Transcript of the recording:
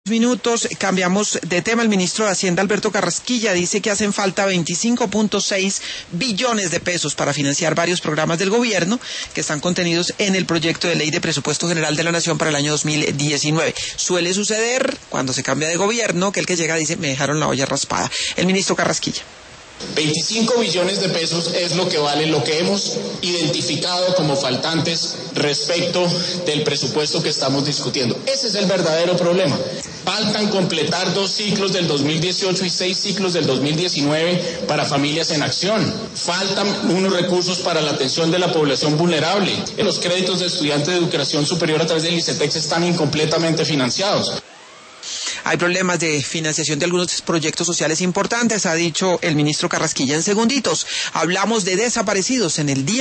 Minutos, cambiamos de tema. El ministro de Hacienda, Alberto Carrasquilla, dice que hacen falta 25.6 billones de pesos para financiar varios programas del gobierno que están contenidos en el proyecto de ley de presupuesto general de la Nación para el año 2019. Suele suceder cuando se cambia de gobierno que el que llega dice, me dejaron la olla raspada. El ministro Carrasquilla. 25 billones de pesos es lo que vale lo que hemos identificado como faltantes respecto del presupuesto que estamos discutiendo. Ese es el verdadero problema. Faltan completar 2 ciclos del 2018 y 6 ciclos del 2019 para Familias en Acción. Faltan unos recursos para la atención de la población vulnerable. Los créditos de estudiantes de educación superior a través del ICETEX están incompletamente financiados. Hay problemas de financiación de algunos proyectos sociales importantes, ha dicho el ministro Carrasquilla. En segunditos, hablamos de desaparecidos en el día.